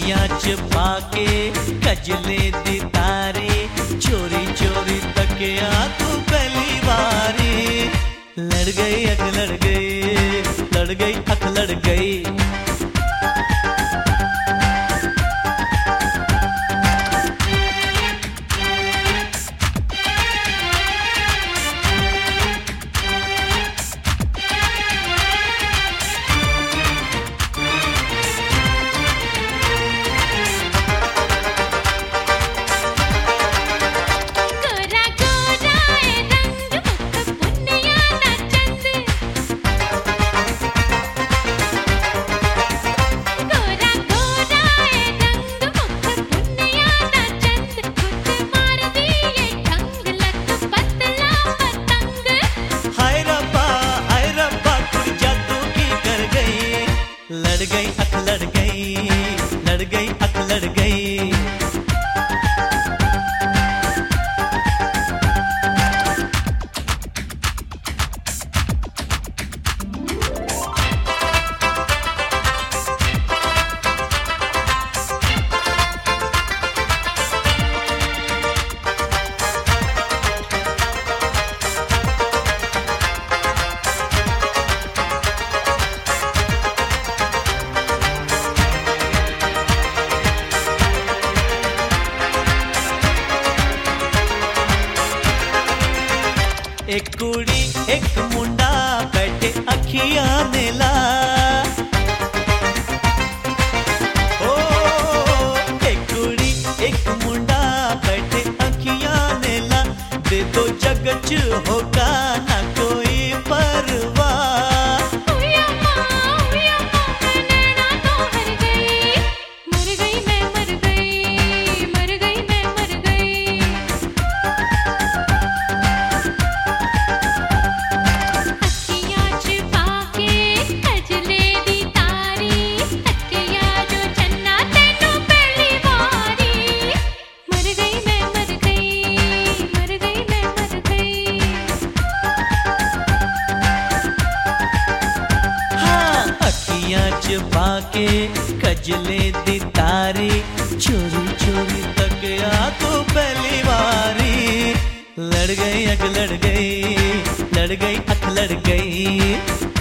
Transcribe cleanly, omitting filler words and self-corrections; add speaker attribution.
Speaker 1: अखियां छुपा के कजले दी तारे, चोरी चोरी तकिया तू पहली बारी। लड़ गई अख लड़ गई, लड़ गई अख लड़ गई। लड़ गई अख लड़ गई, लड़ गई अख लड़ गई। एक कुड़ी एक मुंडा बैठे अखियां ने ला, ओ एक कुड़ी एक मुंडा बैठे अखियां ने ला। दे दो जग च होगा ना कोई परवाह। छुपा के कजले दी तारी, चोरी चोरी तकिया तो पहली बारी। लड़ गई अख लड़ गई, लड़ गई अख लड़ गई।